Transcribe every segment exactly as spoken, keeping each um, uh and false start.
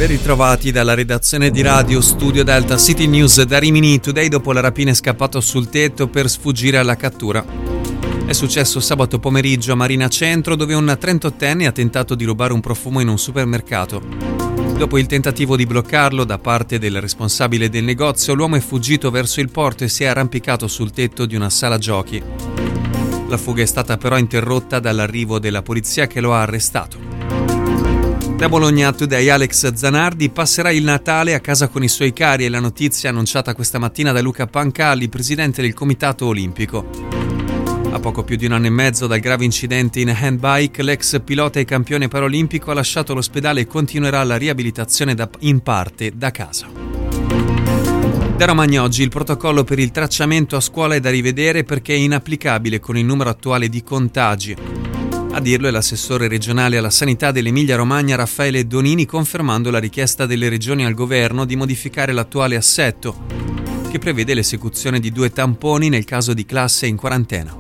Ben ritrovati dalla redazione di Radio Studio Delta City News da Rimini. Today, dopo la rapina, è scappato sul tetto per sfuggire alla cattura. È successo sabato pomeriggio a Marina Centro, dove un trentottenne ha tentato di rubare un profumo in un supermercato. Dopo il tentativo di bloccarlo da parte del responsabile del negozio, l'uomo è fuggito verso il porto e si è arrampicato sul tetto di una sala giochi. La fuga è stata però interrotta dall'arrivo della polizia, che lo ha arrestato. Da Bologna Today, Alex Zanardi passerà il Natale a casa con i suoi cari, è la notizia annunciata questa mattina da Luca Pancalli, presidente del Comitato Olimpico. A poco più di un anno e mezzo dal grave incidente in handbike, l'ex pilota e campione paraolimpico ha lasciato l'ospedale e continuerà la riabilitazione da, in parte da casa. Da Romagna oggi il protocollo per il tracciamento a scuola è da rivedere perché è inapplicabile con il numero attuale di contagi. A dirlo è l'assessore regionale alla sanità dell'Emilia-Romagna Raffaele Donini, confermando la richiesta delle regioni al governo di modificare l'attuale assetto, che prevede l'esecuzione di due tamponi nel caso di classe in quarantena.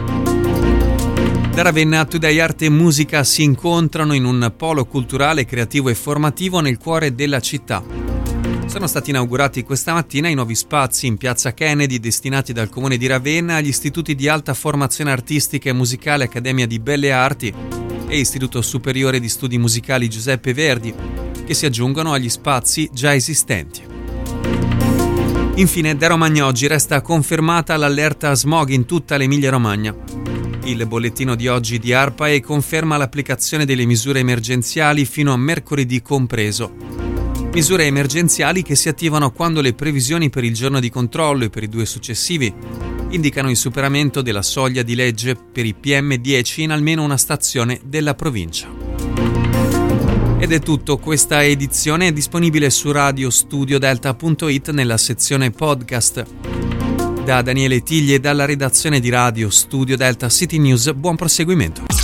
Da Ravenna Today, arte e musica si incontrano in un polo culturale, creativo e formativo nel cuore della città. Sono stati inaugurati questa mattina i nuovi spazi in piazza Kennedy destinati dal Comune di Ravenna agli istituti di alta formazione artistica e musicale Accademia di Belle Arti e Istituto Superiore di Studi Musicali Giuseppe Verdi, che si aggiungono agli spazi già esistenti. Infine, da Romagna oggi resta confermata l'allerta smog in tutta l'Emilia-Romagna. Il bollettino di oggi di ARPAE conferma l'applicazione delle misure emergenziali fino a mercoledì compreso. Misure emergenziali che si attivano quando le previsioni per il giorno di controllo e per i due successivi indicano il superamento della soglia di legge per i P M dieci in almeno una stazione della provincia. Ed è tutto, questa edizione è disponibile su radiostudio-delta punto it nella sezione podcast. Da Daniele Tigli e dalla redazione di Radio Studio Delta City News, buon proseguimento.